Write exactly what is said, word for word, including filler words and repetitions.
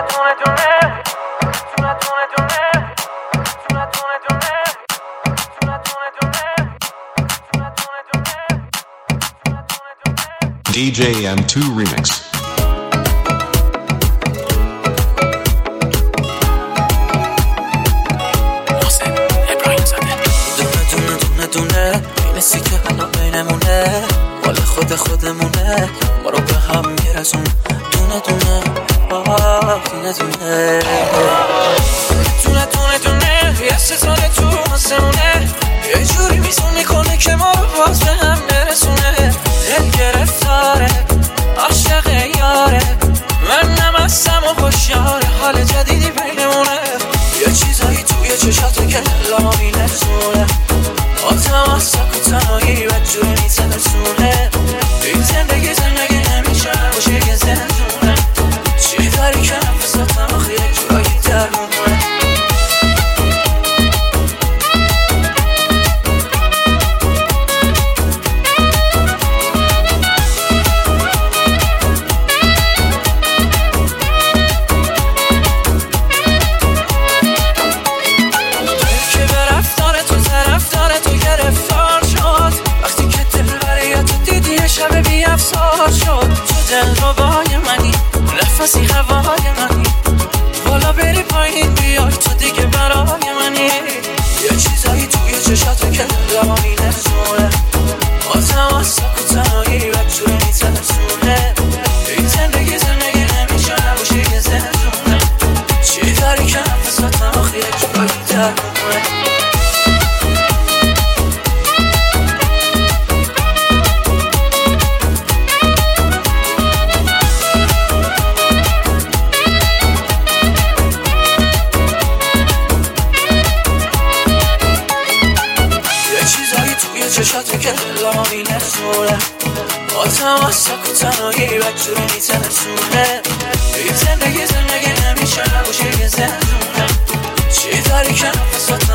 دی جی ام تو Remix. نسی که حالا بینمونه مال خود خودمونه ما رو به هم میرسون دونه دونه آه دونه دونه دونه دونه دونه یه ستاره تو آسمونه یه جوری میزون میکنه که ما رو باز به هم برسونه دل گرفتاره عاشق یاره من نمستم و خوشیاره حال جدیدی بینمونه یه چیزایی توی چشاته که دلما میرسونه آتم از سک و تنهایی و جوری میترسونه این زندگی زندگی نمیشه باشه یه زندونه چی داری که نفساتم آخه یک جورایی درمونه افسار شد تو دل روای منی نفسی هوای منی بالا بری پایین بیای تو دیگه برای منی یه چیزایی توی چشاته که دلما میرسونه آتم از سک و تنهایی و جوری میترسونه این زندگی زندگی نمیشه نباشه یه زندونه چی داری که نفساتم آخه یک جورایی درمونه چشاته که دلما میرسونه آتم از سک و تنهایی و جوری میترسونه این زندگی زندگی نمیشه نباشه یه زندونه چی داری که نفسات